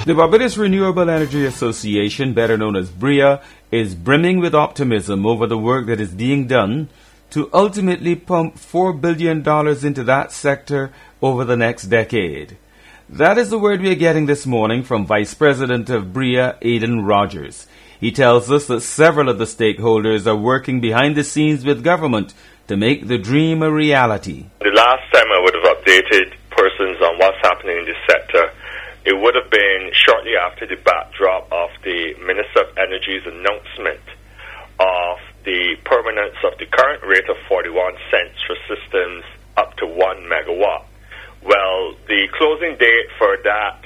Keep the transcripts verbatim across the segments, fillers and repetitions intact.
The Barbados Renewable Energy Association, better known as BREA, is brimming with optimism over the work that is being done to ultimately pump four billion dollars into that sector over the next decade. That is the word we are getting this morning from Vice President of BREA, Aidan Rogers. He tells us that several of the stakeholders are working behind the scenes with government to make the dream a reality. The last time I would have updated persons on what's happening in this sector, it would have been shortly after the backdrop of the Minister of Energy's announcement of the permanence of the current rate of forty-one cents for systems up to one megawatt. Well, the closing date for that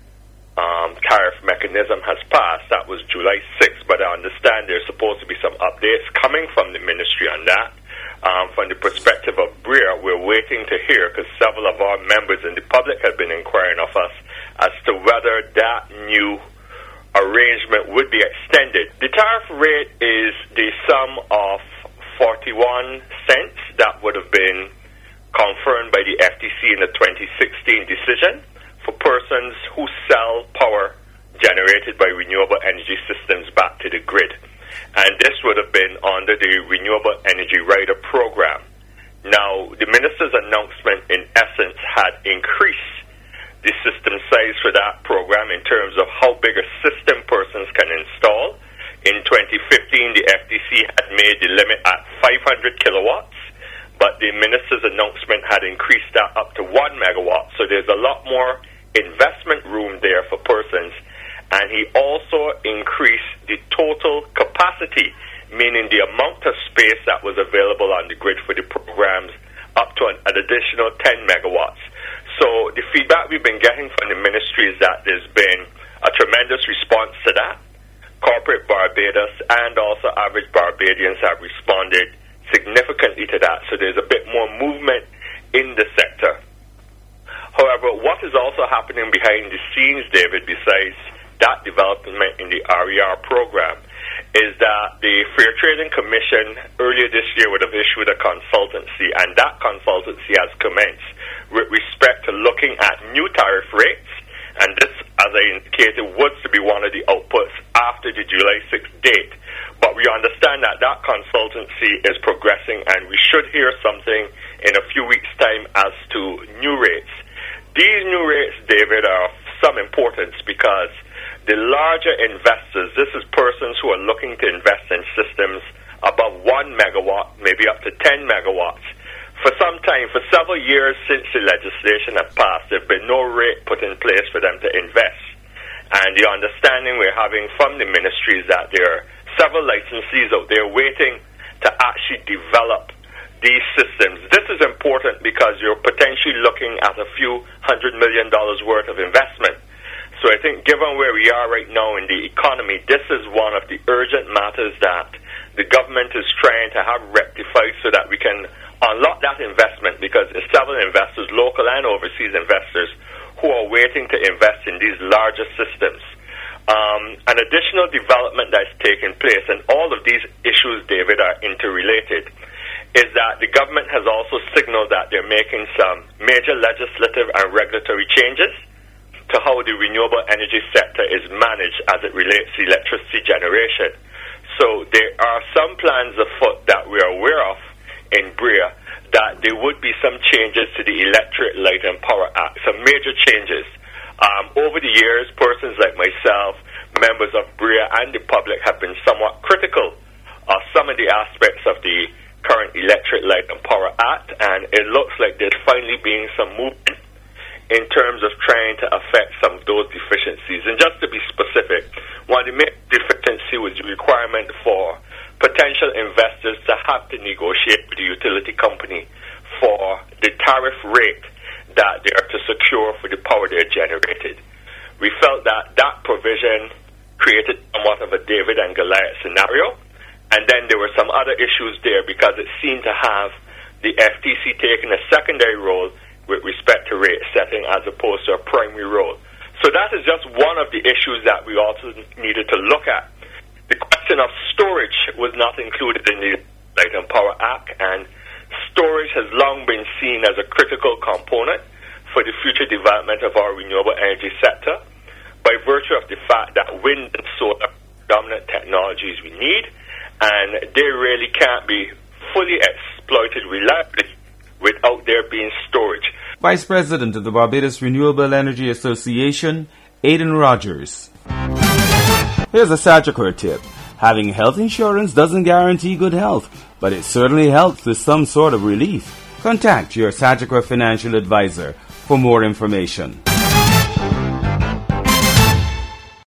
um, tariff mechanism has passed. That was July sixth, but I understand there's supposed to be some updates coming from the ministry on that. Um, from the perspective of BREA, we're waiting to hear, because several of our members in the public have been inquiring of us as to whether that new arrangement would be extended. The tariff rate is the sum of forty-one cents that would have been confirmed by the F T C in the twenty sixteen decision for persons who sell power generated by renewable energy systems back to the grid. And this would have been under the Renewable Energy Rider program. Now, the minister's announcement, in essence, had increased the system size for that program in terms of how big a system persons can install. In twenty fifteen, the F T C had made the limit at five hundred kilowatts, but the minister's announcement had increased that up to one megawatt. So there's a lot more investment room there for persons. And he also increased the total capacity, meaning the amount of space that was available on the grid for the programs, up to an, an additional ten megawatts. So the feedback we've been getting from the ministry is that there's been a tremendous response to that. Corporate Barbados and also average Barbadians have responded significantly to that. So there's a bit more movement in the sector. However, what is also happening behind the scenes, David, besides that development in the R E R program, is that the Fair Trading Commission earlier this year would have issued a consultancy, and that consultancy has commenced with respect to looking at new tariff rates, and this, as I indicated, was to be one of the outputs after the July sixth date. But we understand that that consultancy is progressing, and we should hear something in a few weeks' time as to new rates. These new rates, David, are of some importance because the larger investors, this is persons who are looking to invest in systems above one megawatt, maybe up to ten megawatts. For some time, for several years since the legislation has passed, there has been no rate put in place for them to invest. And the understanding we're having from the ministry is that there are several licensees out there waiting to actually develop these systems. This is important because you're potentially looking at a few hundred million dollars worth of investment. So I think given where we are right now in the economy, this is one of the urgent matters that the government is trying to have rectified so that we can unlock that investment, because there's several investors, local and overseas investors, who are waiting to invest in these larger systems. Um, an additional development that's taken place, and all of these issues, David, are interrelated, is that the government has also signaled that they're making some major legislative and regulatory changes to how the renewable energy sector is managed as it relates to electricity generation. So there are some plans afoot that we are aware of in BREA that there would be some changes to the Electric Light and Power Act, some major changes. Um, over the years, persons like myself, members of BREA and the public have been somewhat critical of some of the aspects of the current Electric Light and Power Act, and it looks like there's finally being some movement in terms of trying to affect some of those deficiencies. And just to be specific, one of the main deficiencies was the requirement for potential investors to have to negotiate with the utility company for the tariff rate that they are to secure for the power they're generated. We felt that that provision created somewhat of a David and Goliath scenario, and then there were some other issues there because it seemed to have the F T C taking a secondary role with respect to rate setting as opposed to a primary role. So that is just one of the issues that we also needed to look at. The question of storage was not included in the Light and Power Act, and storage has long been seen as a critical component for the future development of our renewable energy sector. by virtue of the fact that wind and solar are dominant technologies we need, and they really can't be fully exploited reliably without there being storage. Vice President of the Barbados Renewable Energy Association, Aidan Rogers. Here's a Sagicor tip. Having health insurance doesn't guarantee good health, but it certainly helps with some sort of relief. Contact your Sagicor financial advisor for more information.